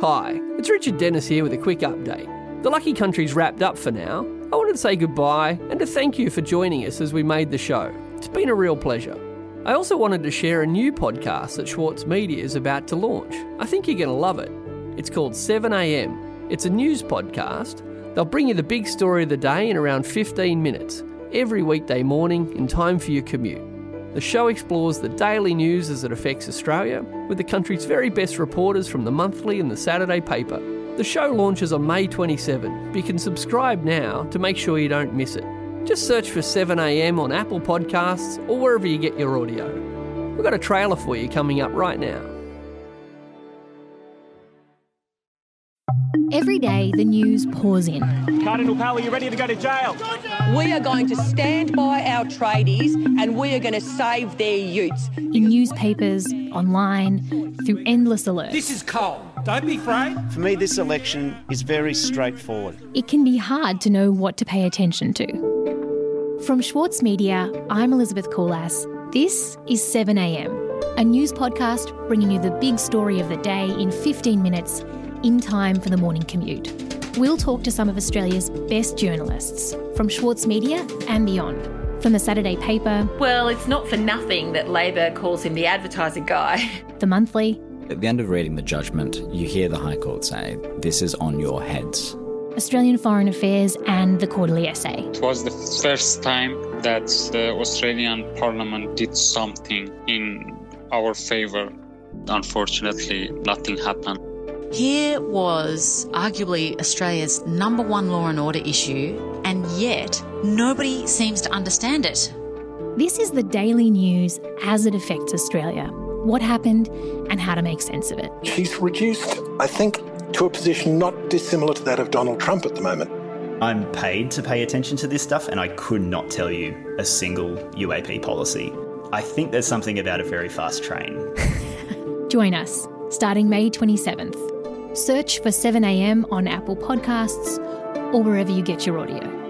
Hi, it's Richard Dennis here with a quick update. The Lucky Country's wrapped up for now. I wanted to say goodbye and to thank you for joining us as we made the show. It's been a real pleasure. I also wanted to share a new podcast that Schwartz Media is about to launch. I think you're going to love it. It's called 7am. It's a news podcast. They'll bring you the big story of the day in around 15 minutes, every weekday morning in time for your commute. The show explores the daily news as it affects Australia with the country's very best reporters from the monthly and the Saturday paper. The show launches on May 27, but you can subscribe now to make sure you don't miss it. Just search for 7am on Apple Podcasts or wherever you get your audio. We've got a trailer for you coming up right now. Every day, the news pours in. Cardinal Pal, are you ready to go to jail? We are going to stand by our tradies and we are going to save their utes. In newspapers, online, through endless alerts. This is Cole. Don't be afraid. For me, this election is very straightforward. It can be hard to know what to pay attention to. From Schwartz Media, I'm Elizabeth Coulas. This is 7am, a news podcast bringing you the big story of the day in 15 minutes in time for the morning commute. We'll talk to some of Australia's best journalists from Schwartz Media and beyond. From the Saturday paper... Well, it's not for nothing that Labor calls him the advertising guy. The monthly... At the end of reading the judgment, you hear the High Court say, this is on your heads. Australian Foreign Affairs and the Quarterly Essay. It was the first time that the Australian Parliament did something in our favour. Unfortunately, nothing happened. Here was arguably Australia's number one law and order issue, and yet nobody seems to understand it. This is the daily news as it affects Australia. What happened and how to make sense of it. She's reduced, I think, to a position not dissimilar to that of Donald Trump at the moment. I'm paid to pay attention to this stuff, and I could not tell you a single UAP policy. I think there's something about a very fast train. Join us, starting May 27th. Search for 7am on Apple Podcasts or wherever you get your audio.